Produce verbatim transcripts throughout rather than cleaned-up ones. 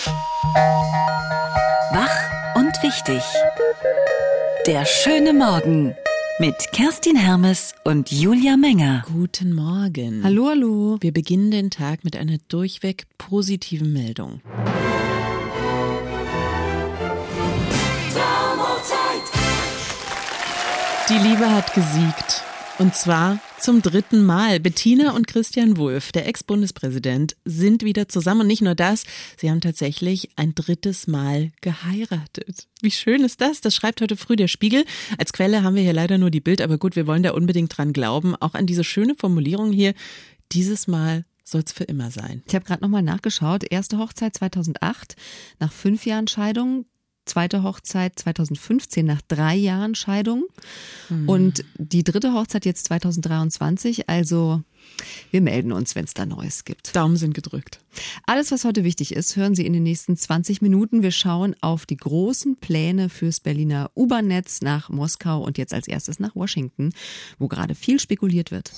Wach und wichtig. Der schöne Morgen mit Kerstin Hermes und Julia Menger. Guten Morgen. Hallo, hallo. Wir beginnen den Tag mit einer durchweg positiven Meldung. Die Liebe hat gesiegt. Und zwar zum dritten Mal. Bettina und Christian Wulff, der Ex-Bundespräsident, sind wieder zusammen. Und nicht nur das, sie haben tatsächlich ein drittes Mal geheiratet. Wie schön ist das? Das schreibt heute früh der Spiegel. Als Quelle haben wir hier leider nur die Bild, aber gut, wir wollen da unbedingt dran glauben. Auch an diese schöne Formulierung hier, dieses Mal soll es für immer sein. Ich habe gerade nochmal nachgeschaut. Erste Hochzeit zweitausendacht, nach fünf Jahren Scheidung. Zweite Hochzeit zweitausendfünfzehn nach drei Jahren Scheidung hm. und die dritte Hochzeit jetzt zweitausenddreiundzwanzig. Also wir melden uns, wenn es da Neues gibt. Daumen sind gedrückt. Alles, was heute wichtig ist, hören Sie in den nächsten zwanzig Minuten. Wir schauen auf die großen Pläne fürs Berliner U-Bahn-Netz nach Moskau und jetzt als erstes nach Washington, wo gerade viel spekuliert wird.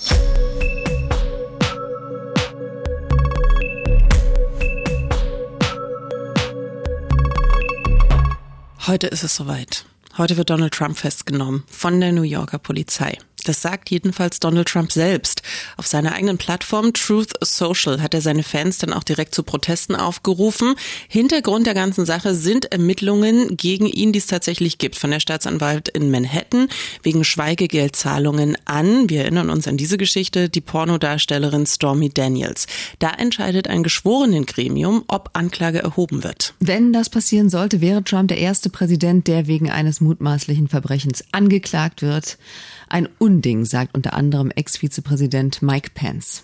Heute ist es soweit. Heute wird Donald Trump festgenommen von der New Yorker Polizei. Das sagt jedenfalls Donald Trump selbst. Auf seiner eigenen Plattform Truth Social hat er seine Fans dann auch direkt zu Protesten aufgerufen. Hintergrund der ganzen Sache sind Ermittlungen gegen ihn, die es tatsächlich gibt, von der Staatsanwalt in Manhattan wegen Schweigegeldzahlungen an, wir erinnern uns an diese Geschichte, die Pornodarstellerin Stormy Daniels. Da entscheidet ein Geschworenengremium, ob Anklage erhoben wird. Wenn das passieren sollte, wäre Trump der erste Präsident, der wegen eines mutmaßlichen Verbrechens angeklagt wird. Ein Unding, sagt unter anderem Ex-Vizepräsident Mike Pence.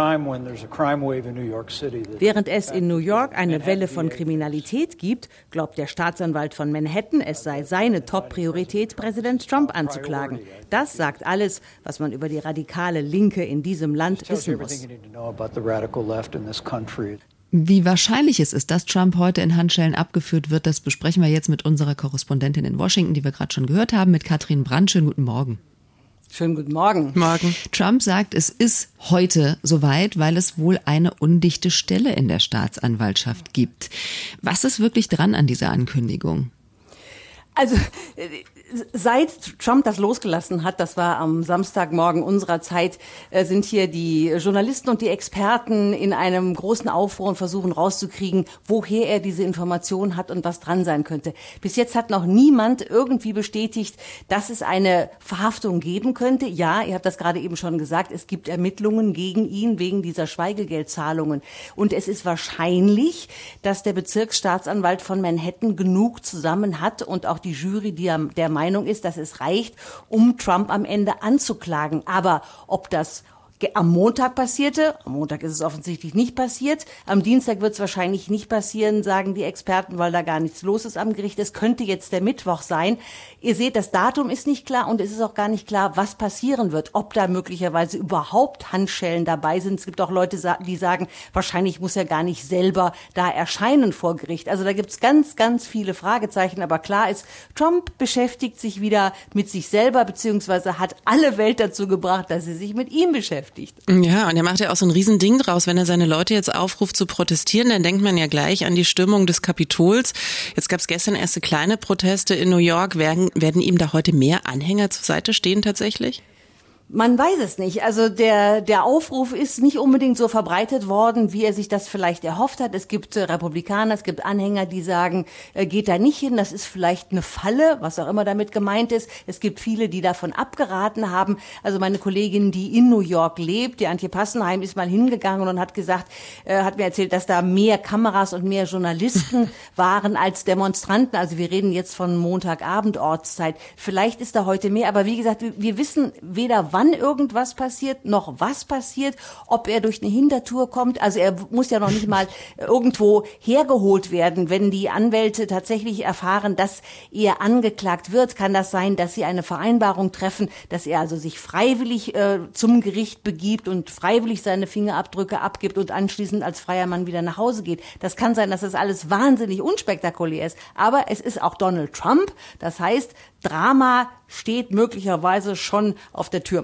Während es in New York eine Welle von Kriminalität gibt, glaubt der Staatsanwalt von Manhattan, es sei seine Top-Priorität, Präsident Trump anzuklagen. Das sagt alles, was man über die radikale Linke in diesem Land wissen muss. Wie wahrscheinlich es ist, dass Trump heute in Handschellen abgeführt wird, das besprechen wir jetzt mit unserer Korrespondentin in Washington, die wir gerade schon gehört haben, mit Katrin Brandt. Schönen guten Morgen. Schönen guten Morgen. Morgen. Trump sagt, es ist heute soweit, weil es wohl eine undichte Stelle in der Staatsanwaltschaft gibt. Was ist wirklich dran an dieser Ankündigung? Also seit Trump das losgelassen hat, das war am Samstagmorgen unserer Zeit, sind hier die Journalisten und die Experten in einem großen Aufruhr und versuchen rauszukriegen, woher er diese Information hat und was dran sein könnte. Bis jetzt hat noch niemand irgendwie bestätigt, dass es eine Verhaftung geben könnte. Ja, ihr habt das gerade eben schon gesagt, es gibt Ermittlungen gegen ihn wegen dieser Schweigegeldzahlungen. Und es ist wahrscheinlich, dass der Bezirksstaatsanwalt von Manhattan genug zusammen hat und auch die Jury, die der Meinung ist, dass es reicht, um Trump am Ende anzuklagen. Aber ob das am Montag passierte, am Montag ist es offensichtlich nicht passiert, am Dienstag wird es wahrscheinlich nicht passieren, sagen die Experten, weil da gar nichts los ist am Gericht. Es könnte jetzt der Mittwoch sein. Ihr seht, das Datum ist nicht klar und es ist auch gar nicht klar, was passieren wird, ob da möglicherweise überhaupt Handschellen dabei sind. Es gibt auch Leute, die sagen, wahrscheinlich muss er gar nicht selber da erscheinen vor Gericht. Also da gibt es ganz, ganz viele Fragezeichen, aber klar ist, Trump beschäftigt sich wieder mit sich selber, beziehungsweise hat alle Welt dazu gebracht, dass sie sich mit ihm beschäftigt. Ja, und er macht ja auch so ein Riesending draus. Wenn er seine Leute jetzt aufruft zu protestieren, dann denkt man ja gleich an die Stürmung des Kapitols. Jetzt gab es gestern erste kleine Proteste in New York. Werden, werden ihm da heute mehr Anhänger zur Seite stehen tatsächlich? Man weiß es nicht. Also der der Aufruf ist nicht unbedingt so verbreitet worden, wie er sich das vielleicht erhofft hat. Es gibt äh, Republikaner, es gibt Anhänger, die sagen, äh, geht da nicht hin, das ist vielleicht eine Falle, was auch immer damit gemeint ist. Es gibt viele, die davon abgeraten haben. Also meine Kollegin, die in New York lebt, die Antje Passenheim, ist mal hingegangen und hat gesagt, äh, hat mir erzählt, dass da mehr Kameras und mehr Journalisten waren als Demonstranten. Also wir reden jetzt von Montagabend Ortszeit. Vielleicht ist da heute mehr, aber wie gesagt, wir, wir wissen weder wann irgendwas passiert, noch was passiert, ob er durch eine Hintertür kommt. Also er muss ja noch nicht mal irgendwo hergeholt werden. Wenn die Anwälte tatsächlich erfahren, dass er angeklagt wird, kann das sein, dass sie eine Vereinbarung treffen, dass er also sich freiwillig äh, zum Gericht begibt und freiwillig seine Fingerabdrücke abgibt und anschließend als freier Mann wieder nach Hause geht. Das kann sein, dass das alles wahnsinnig unspektakulär ist. Aber es ist auch Donald Trump. Das heißt, Drama steht möglicherweise schon auf der Türmatte.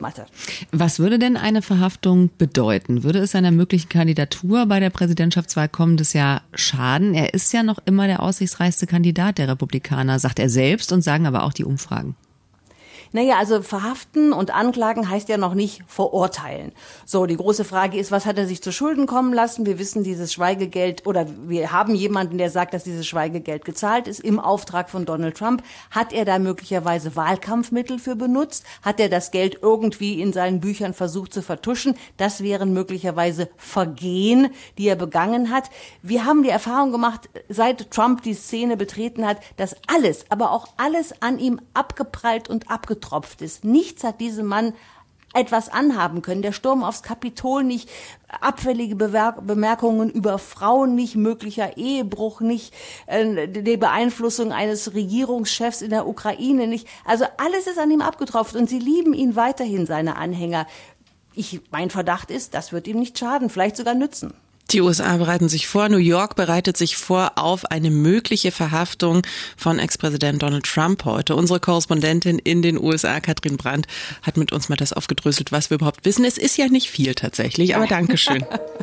gemacht hat. Was würde denn eine Verhaftung bedeuten? Würde es seiner möglichen Kandidatur bei der Präsidentschaftswahl kommendes Jahr schaden? Er ist ja noch immer der aussichtsreichste Kandidat der Republikaner, sagt er selbst und sagen aber auch die Umfragen. Naja, also verhaften und anklagen heißt ja noch nicht verurteilen. So, die große Frage ist, was hat er sich zu Schulden kommen lassen? Wir wissen, dieses Schweigegeld, oder wir haben jemanden, der sagt, dass dieses Schweigegeld gezahlt ist im Auftrag von Donald Trump. Hat er da möglicherweise Wahlkampfmittel für benutzt? Hat er das Geld irgendwie in seinen Büchern versucht zu vertuschen? Das wären möglicherweise Vergehen, die er begangen hat. Wir haben die Erfahrung gemacht, seit Trump die Szene betreten hat, dass alles, aber auch alles an ihm abgeprallt und abgetropft ist. Nichts hat diesem Mann etwas anhaben können. Der Sturm aufs Kapitol nicht, abfällige Bewer- Bemerkungen über Frauen nicht, möglicher Ehebruch nicht, äh, die Beeinflussung eines Regierungschefs in der Ukraine nicht. Also alles ist an ihm abgetropft und sie lieben ihn weiterhin, seine Anhänger. Ich, mein Verdacht ist, das wird ihm nicht schaden, vielleicht sogar nützen. Die U S A bereiten sich vor, New York bereitet sich vor auf eine mögliche Verhaftung von Ex-Präsident Donald Trump heute. Unsere Korrespondentin in den U S A, Katrin Brandt, hat mit uns mal das aufgedröselt, was wir überhaupt wissen. Es ist ja nicht viel tatsächlich, aber Dankeschön.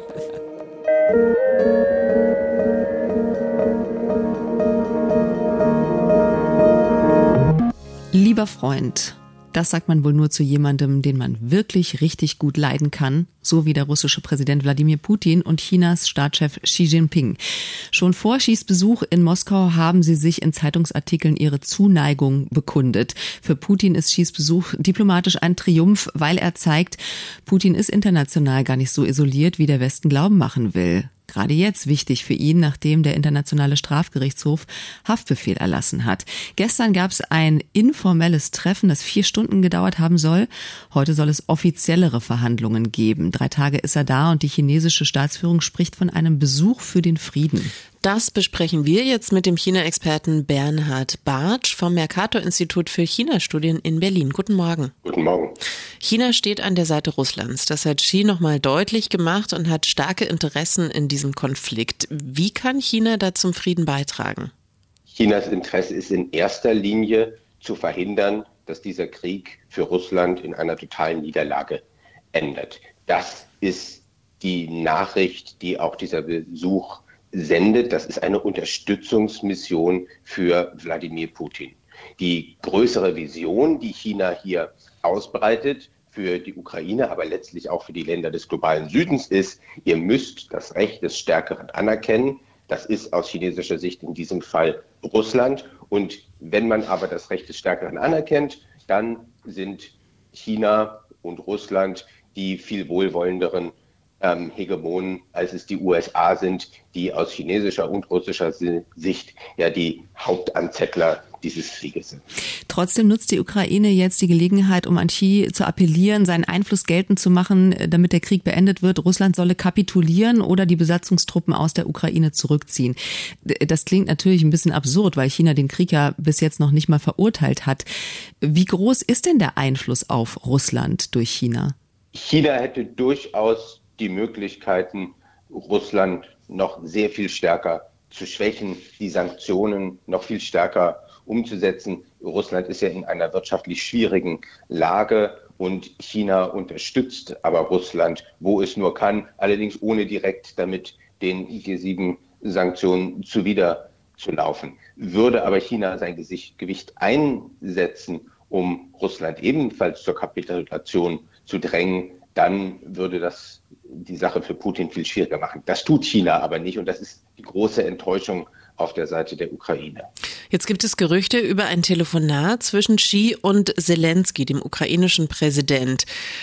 Lieber Freund, das sagt man wohl nur zu jemandem, den man wirklich richtig gut leiden kann, so wie der russische Präsident Wladimir Putin und Chinas Staatschef Xi Jinping. Schon vor Xis Besuch in Moskau haben sie sich in Zeitungsartikeln ihre Zuneigung bekundet. Für Putin ist Xis Besuch diplomatisch ein Triumph, weil er zeigt, Putin ist international gar nicht so isoliert, wie der Westen glauben machen will. Gerade jetzt wichtig für ihn, nachdem der Internationale Strafgerichtshof Haftbefehl erlassen hat. Gestern gab es ein informelles Treffen, das vier Stunden gedauert haben soll. Heute soll es offiziellere Verhandlungen geben. Drei Tage ist er da und die chinesische Staatsführung spricht von einem Besuch für den Frieden. Das besprechen wir jetzt mit dem China-Experten Bernhard Bartsch vom Mercator-Institut für China-Studien in Berlin. Guten Morgen. Guten Morgen. China steht an der Seite Russlands. Das hat Xi nochmal deutlich gemacht und hat starke Interessen in diesem Konflikt. Wie kann China da zum Frieden beitragen? Chinas Interesse ist in erster Linie zu verhindern, dass dieser Krieg für Russland in einer totalen Niederlage endet. Das ist die Nachricht, die auch dieser Besuch sendet. Das ist eine Unterstützungsmission für Wladimir Putin. Die größere Vision, die China hier ausbreitet für die Ukraine, aber letztlich auch für die Länder des globalen Südens ist, ihr müsst das Recht des Stärkeren anerkennen. Das ist aus chinesischer Sicht in diesem Fall Russland. Und wenn man aber das Recht des Stärkeren anerkennt, dann sind China und Russland die viel wohlwollenderen ähm, Hegemonen, als es die U S A sind, die aus chinesischer und russischer Sicht ja die Hauptanzettler dieses Krieges sind. Trotzdem nutzt die Ukraine jetzt die Gelegenheit, um an Xi zu appellieren, seinen Einfluss geltend zu machen, damit der Krieg beendet wird. Russland solle kapitulieren oder die Besatzungstruppen aus der Ukraine zurückziehen. Das klingt natürlich ein bisschen absurd, weil China den Krieg ja bis jetzt noch nicht mal verurteilt hat. Wie groß ist denn der Einfluss auf Russland durch China? China hätte durchaus die Möglichkeiten, Russland noch sehr viel stärker zu schwächen, die Sanktionen noch viel stärker umzusetzen. Russland ist ja in einer wirtschaftlich schwierigen Lage und China unterstützt aber Russland, wo es nur kann, allerdings ohne direkt damit den G sieben Sanktionen zuwiderzulaufen. Würde aber China sein Gewicht einsetzen, um Russland ebenfalls zur Kapitulation zu drängen, dann würde das die Sache für Putin viel schwieriger machen. Das tut China aber nicht und das ist die große Enttäuschung auf der Seite der Ukraine. Jetzt gibt es Gerüchte über ein Telefonat zwischen Xi und Zelensky, dem ukrainischen Präsident.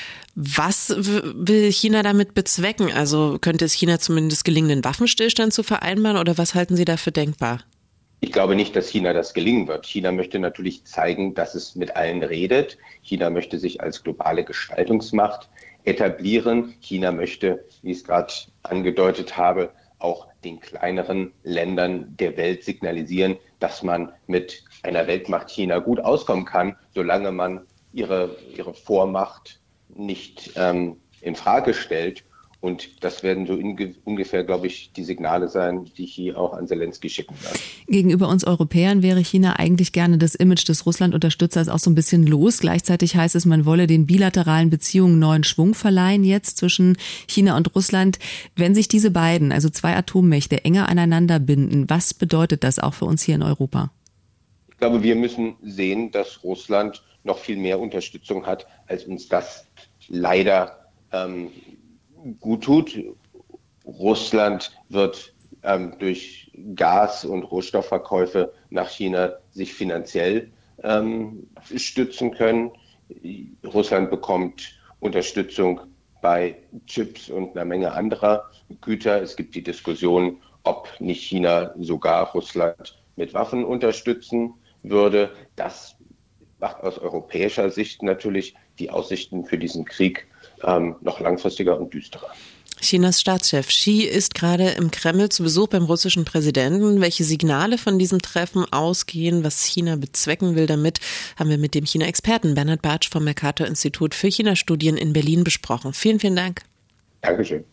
Was will China damit bezwecken? Also könnte es China zumindest gelingen, einen Waffenstillstand zu vereinbaren oder was halten Sie da für denkbar? Ich glaube nicht, dass China das gelingen wird. China möchte natürlich zeigen, dass es mit allen redet. China möchte sich als globale Gestaltungsmacht etablieren. China möchte, wie ich es gerade angedeutet habe, auch den kleineren Ländern der Welt signalisieren, dass man mit einer Weltmacht China gut auskommen kann, solange man ihre, ihre Vormacht nicht ähm, in Frage stellt. Und das werden so inge- ungefähr, glaube ich, die Signale sein, die Xi auch an Zelensky schicken wird. Gegenüber uns Europäern wäre China eigentlich gerne das Image des Russland-Unterstützers auch so ein bisschen los. Gleichzeitig heißt es, man wolle den bilateralen Beziehungen neuen Schwung verleihen jetzt zwischen China und Russland. Wenn sich diese beiden, also zwei Atommächte, enger aneinander binden, was bedeutet das auch für uns hier in Europa? Ich glaube, wir müssen sehen, dass Russland noch viel mehr Unterstützung hat, als uns das leider ähm, gut tut. Russland wird ähm, durch Gas- und Rohstoffverkäufe nach China sich finanziell ähm, stützen können. Russland bekommt Unterstützung bei Chips und einer Menge anderer Güter. Es gibt die Diskussion, ob nicht China sogar Russland mit Waffen unterstützen würde. Das macht aus europäischer Sicht natürlich die Aussichten für diesen Krieg ähm, noch langfristiger und düsterer. Chinas Staatschef Xi ist gerade im Kreml zu Besuch beim russischen Präsidenten. Welche Signale von diesem Treffen ausgehen, was China bezwecken will damit, haben wir mit dem China-Experten Bernhard Bartsch vom Mercator-Institut für China-Studien in Berlin besprochen. Vielen, vielen Dank. Dankeschön.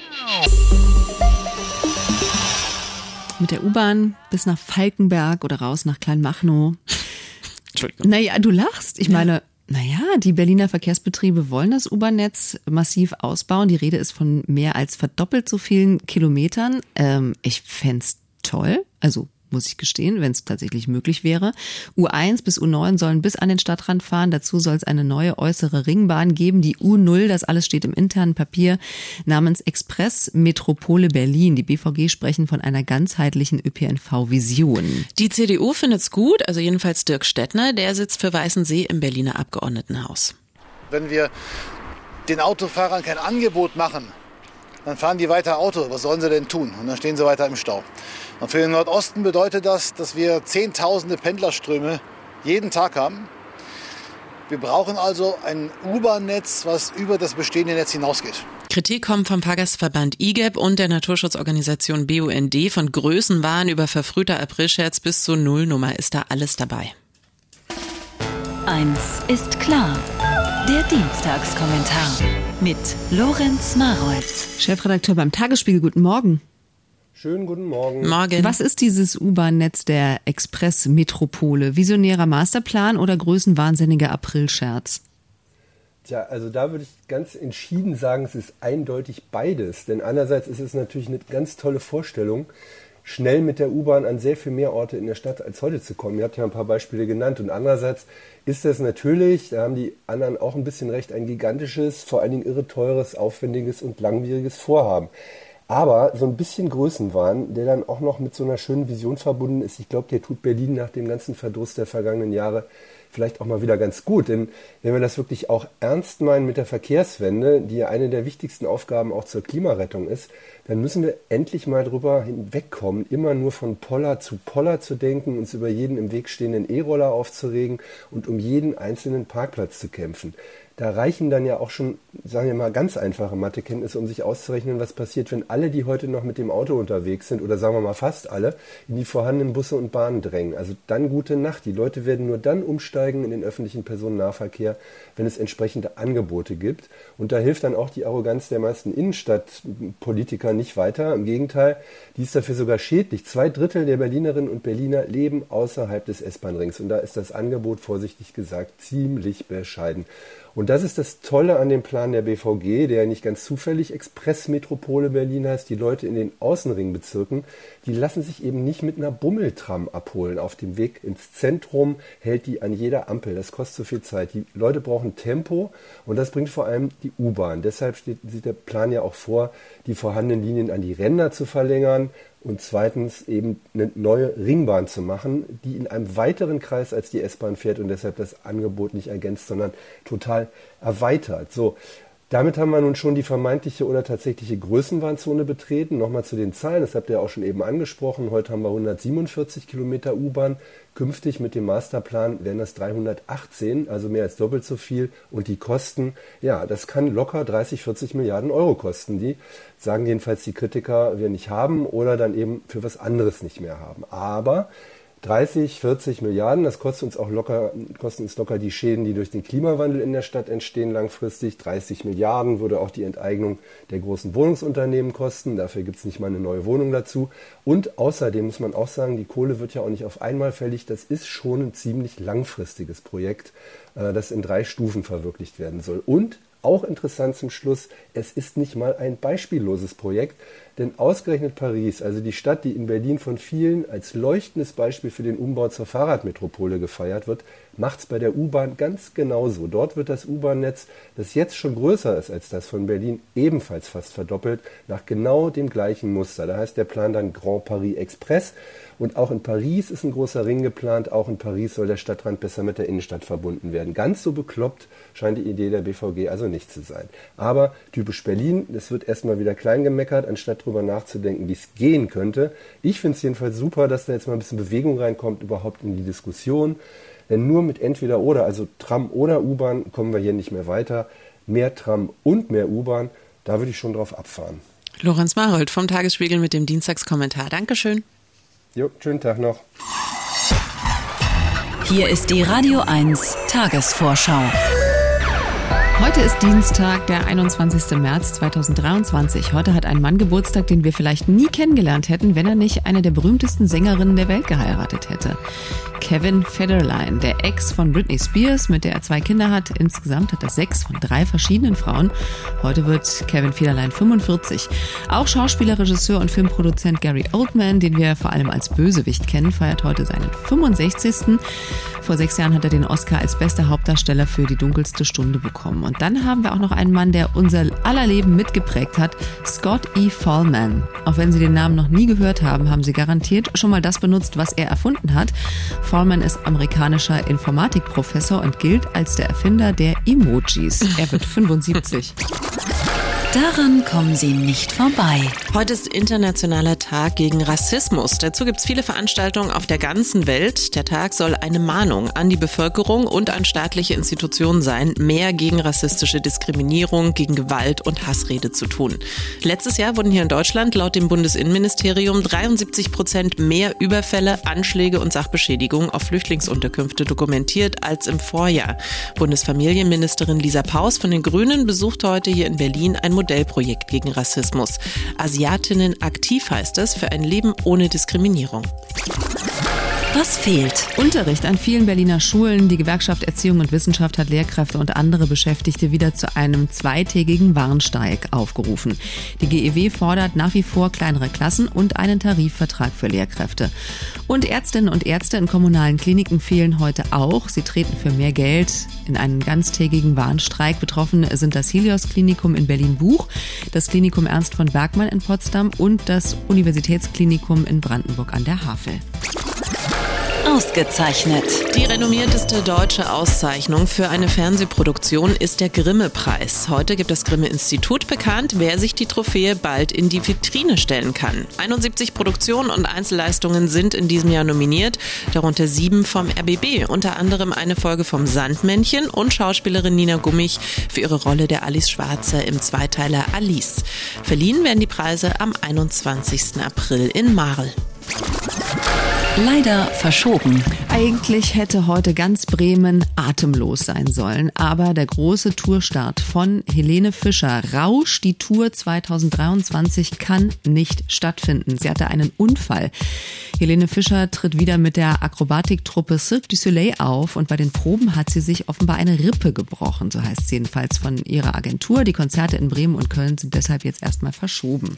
Mit der U-Bahn bis nach Falkenberg oder raus nach Kleinmachnow. Entschuldigung. Naja, du lachst. Ich meine, naja, die Berliner Verkehrsbetriebe wollen das U-Bahn-Netz massiv ausbauen. Die Rede ist von mehr als verdoppelt so vielen Kilometern. Ähm, ich fänd's toll. Also muss ich gestehen, wenn es tatsächlich möglich wäre. U eins bis U neun sollen bis an den Stadtrand fahren. Dazu soll es eine neue äußere Ringbahn geben, die U null, das alles steht im internen Papier, namens Express Metropole Berlin. Die B V G sprechen von einer ganzheitlichen Ö P N V-Vision. Die C D U findet's gut, also jedenfalls Dirk Stettner, der sitzt für Weißensee im Berliner Abgeordnetenhaus. Wenn wir den Autofahrern kein Angebot machen, dann fahren die weiter Auto. Was sollen sie denn tun? Und dann stehen sie weiter im Stau. Und für den Nordosten bedeutet das, dass wir zehntausende Pendlerströme jeden Tag haben. Wir brauchen also ein U-Bahn-Netz, was über das bestehende Netz hinausgeht. Kritik kommt vom Fahrgastverband I G E B und der Naturschutzorganisation B U N D. Von Größenwahn über verfrühter Aprilscherz bis zur Nullnummer ist da alles dabei. Eins ist klar. Der Dienstagskommentar mit Lorenz Marolz. Chefredakteur beim Tagesspiegel, guten Morgen. Schönen guten Morgen. Morgen. Was ist dieses U-Bahn-Netz der Express-Metropole? Visionärer Masterplan oder größenwahnsinniger Aprilscherz? Tja, also da würde ich ganz entschieden sagen, es ist eindeutig beides. Denn einerseits ist es natürlich eine ganz tolle Vorstellung, schnell mit der U-Bahn an sehr viel mehr Orte in der Stadt als heute zu kommen. Ihr habt ja ein paar Beispiele genannt. Und andererseits ist das natürlich, da haben die anderen auch ein bisschen recht, ein gigantisches, vor allen Dingen irre teures, aufwendiges und langwieriges Vorhaben. Aber so ein bisschen Größenwahn, der dann auch noch mit so einer schönen Vision verbunden ist, ich glaube, der tut Berlin nach dem ganzen Verdruss der vergangenen Jahre vielleicht auch mal wieder ganz gut. Denn wenn wir das wirklich auch ernst meinen mit der Verkehrswende, die ja eine der wichtigsten Aufgaben auch zur Klimarettung ist, dann müssen wir endlich mal drüber hinwegkommen, immer nur von Poller zu Poller zu denken, uns über jeden im Weg stehenden E-Roller aufzuregen und um jeden einzelnen Parkplatz zu kämpfen. Da reichen dann ja auch schon, sagen wir mal, ganz einfache Mathekenntnisse, um sich auszurechnen, was passiert, wenn alle, die heute noch mit dem Auto unterwegs sind, oder sagen wir mal fast alle, in die vorhandenen Busse und Bahnen drängen. Also dann gute Nacht. Die Leute werden nur dann umsteigen in den öffentlichen Personennahverkehr, wenn es entsprechende Angebote gibt. Und da hilft dann auch die Arroganz der meisten Innenstadtpolitiker nicht weiter. Im Gegenteil, die ist dafür sogar schädlich. Zwei Drittel der Berlinerinnen und Berliner leben außerhalb des S-Bahn-Rings. Und da ist das Angebot, vorsichtig gesagt, ziemlich bescheiden. Und das ist das Tolle an dem Plan der B V G, der nicht ganz zufällig Express-Metropole Berlin heißt. Die Leute in den Außenringbezirken, die lassen sich eben nicht mit einer Bummeltram abholen. Auf dem Weg ins Zentrum hält die an jeder Ampel. Das kostet so viel Zeit. Die Leute brauchen Tempo und das bringt vor allem die U-Bahn. Deshalb steht, sieht der Plan ja auch vor, die vorhandenen Linien an die Ränder zu verlängern. Und zweitens eben eine neue Ringbahn zu machen, die in einem weiteren Kreis als die S-Bahn fährt und deshalb das Angebot nicht ergänzt, sondern total erweitert. So, damit haben wir nun schon die vermeintliche oder tatsächliche Größenbahnzone betreten. Nochmal zu den Zahlen, das habt ihr auch schon eben angesprochen. Heute haben wir hundertsiebenundvierzig Kilometer U-Bahn. Künftig mit dem Masterplan werden das dreihundertachtzehn, also mehr als doppelt so viel. Und die Kosten, ja, das kann locker dreißig, vierzig Milliarden Euro kosten. Die sagen jedenfalls die Kritiker, wir nicht haben oder dann eben für was anderes nicht mehr haben. Aber dreißig, vierzig Milliarden, das kostet uns auch locker, kosten uns locker die Schäden, die durch den Klimawandel in der Stadt entstehen langfristig. dreißig Milliarden würde auch die Enteignung der großen Wohnungsunternehmen kosten. Dafür gibt es nicht mal eine neue Wohnung dazu. Und außerdem muss man auch sagen, die Kohle wird ja auch nicht auf einmal fällig. Das ist schon ein ziemlich langfristiges Projekt, das in drei Stufen verwirklicht werden soll. Und auch interessant zum Schluss, es ist nicht mal ein beispielloses Projekt, denn ausgerechnet Paris, also die Stadt, die in Berlin von vielen als leuchtendes Beispiel für den Umbau zur Fahrradmetropole gefeiert wird, macht es bei der U-Bahn ganz genauso. Dort wird das U-Bahn-Netz, das jetzt schon größer ist als das von Berlin, ebenfalls fast verdoppelt, nach genau dem gleichen Muster. Da heißt der Plan dann Grand Paris Express. Und auch in Paris ist ein großer Ring geplant. Auch in Paris soll der Stadtrand besser mit der Innenstadt verbunden werden. Ganz so bekloppt scheint die Idee der B V G also nicht zu sein. Aber typisch Berlin, es wird erstmal wieder klein gemeckert, anstatt drüber nachzudenken, wie es gehen könnte. Ich finde es jedenfalls super, dass da jetzt mal ein bisschen Bewegung reinkommt, überhaupt in die Diskussion. Denn nur mit entweder oder, also Tram oder U-Bahn, kommen wir hier nicht mehr weiter. Mehr Tram und mehr U-Bahn, da würde ich schon drauf abfahren. Lorenz Marold vom Tagesspiegel mit dem Dienstagskommentar. Dankeschön. Jo, schönen Tag noch. Hier ist die Radio eins Tagesvorschau. Heute ist Dienstag, der einundzwanzigsten März zweitausenddreiundzwanzig. Heute hat ein Mann Geburtstag, den wir vielleicht nie kennengelernt hätten, wenn er nicht eine der berühmtesten Sängerinnen der Welt geheiratet hätte. Kevin Federline, der Ex von Britney Spears, mit der er zwei Kinder hat. Insgesamt hat er sechs von drei verschiedenen Frauen. Heute wird Kevin Federline fünfundvierzig. Auch Schauspieler, Regisseur und Filmproduzent Gary Oldman, den wir vor allem als Bösewicht kennen, feiert heute seinen fünfundsechzigsten Vor sechs Jahren hat er den Oscar als bester Hauptdarsteller für Die dunkelste Stunde bekommen. Und dann haben wir auch noch einen Mann, der unser aller Leben mitgeprägt hat, Scott E. Fahlman. Auch wenn Sie den Namen noch nie gehört haben, haben Sie garantiert schon mal das benutzt, was er erfunden hat. Fahlman ist amerikanischer Informatikprofessor und gilt als der Erfinder der Emojis. Er wird fünfundsiebzig. Daran kommen Sie nicht vorbei. Heute ist Internationaler Tag gegen Rassismus. Dazu gibt es viele Veranstaltungen auf der ganzen Welt. Der Tag soll eine Mahnung an die Bevölkerung und an staatliche Institutionen sein, mehr gegen rassistische Diskriminierung, gegen Gewalt und Hassrede zu tun. Letztes Jahr wurden hier in Deutschland laut dem Bundesinnenministerium dreiundsiebzig Prozent mehr Überfälle, Anschläge und Sachbeschädigungen auf Flüchtlingsunterkünfte dokumentiert als im Vorjahr. Bundesfamilienministerin Lisa Paus von den Grünen besucht heute hier in Berlin ein Modellprojekt gegen Rassismus. Asiatinnen aktiv heißt es, für ein Leben ohne Diskriminierung. Was fehlt? Unterricht an vielen Berliner Schulen. Die Gewerkschaft Erziehung und Wissenschaft hat Lehrkräfte und andere Beschäftigte wieder zu einem zweitägigen Warnstreik aufgerufen. Die G E W fordert nach wie vor kleinere Klassen und einen Tarifvertrag für Lehrkräfte. Und Ärztinnen und Ärzte in kommunalen Kliniken fehlen heute auch. Sie treten für mehr Geld in einen ganztägigen Warnstreik. Betroffen sind das Helios-Klinikum in Berlin-Buch, das Klinikum Ernst von Bergmann in Potsdam und das Universitätsklinikum in Brandenburg an der Havel. Ausgezeichnet. Die renommierteste deutsche Auszeichnung für eine Fernsehproduktion ist der Grimme-Preis. Heute gibt das Grimme-Institut bekannt, wer sich die Trophäe bald in die Vitrine stellen kann. einundsiebzig Produktionen und Einzelleistungen sind in diesem Jahr nominiert, darunter sieben vom R B B, unter anderem eine Folge vom Sandmännchen und Schauspielerin Nina Gummich für ihre Rolle der Alice Schwarzer im Zweiteiler Alice. Verliehen werden die Preise am einundzwanzigsten April in Marl. Leider verschoben. Eigentlich hätte heute ganz Bremen atemlos sein sollen, aber der große Tourstart von Helene Fischer, Rausch, die Tour zweitausenddreiundzwanzig, kann nicht stattfinden. Sie hatte einen Unfall. Helene Fischer tritt wieder mit der Akrobatiktruppe Cirque du Soleil auf und bei den Proben hat sie sich offenbar eine Rippe gebrochen, so heißt es jedenfalls von ihrer Agentur. Die Konzerte in Bremen und Köln sind deshalb jetzt erstmal verschoben.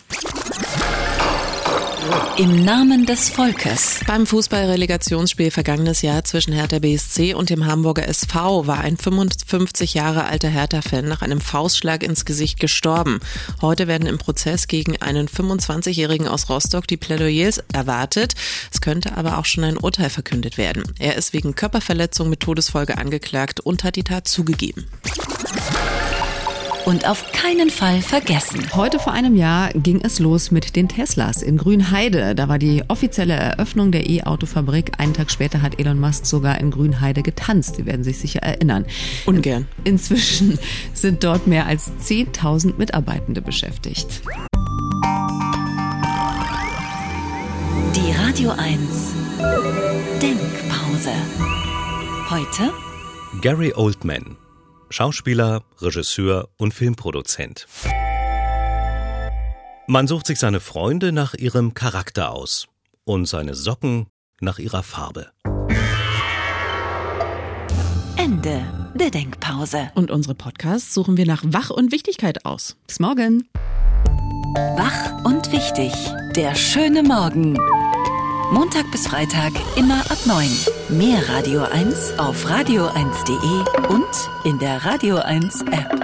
Im Namen des Volkes. Beim Fußballrelegationsspiel vergangenes Jahr zwischen Hertha B S C und dem Hamburger S V war ein fünfundfünfzig Jahre alter Hertha-Fan nach einem Faustschlag ins Gesicht gestorben. Heute werden im Prozess gegen einen fünfundzwanzigjährigen aus Rostock die Plädoyers erwartet. Es könnte aber auch schon ein Urteil verkündet werden. Er ist wegen Körperverletzung mit Todesfolge angeklagt und hat die Tat zugegeben. Und auf keinen Fall vergessen. Heute vor einem Jahr ging es los mit den Teslas in Grünheide. Da war die offizielle Eröffnung der E-Auto-Fabrik. Einen Tag später hat Elon Musk sogar in Grünheide getanzt. Sie werden sich sicher erinnern. Ungern. Inzwischen sind dort mehr als zehntausend Mitarbeitende beschäftigt. Die Radio eins Denkpause. Heute Gary Oldman, Schauspieler, Regisseur und Filmproduzent. Man sucht sich seine Freunde nach ihrem Charakter aus und seine Socken nach ihrer Farbe. Ende der Denkpause. Und unsere Podcasts suchen wir nach Wach und Wichtigkeit aus. Bis morgen. Wach und wichtig. Der schöne Morgen. Montag bis Freitag immer ab neun. Mehr Radio eins auf radio eins punkt de und in der Radio eins App.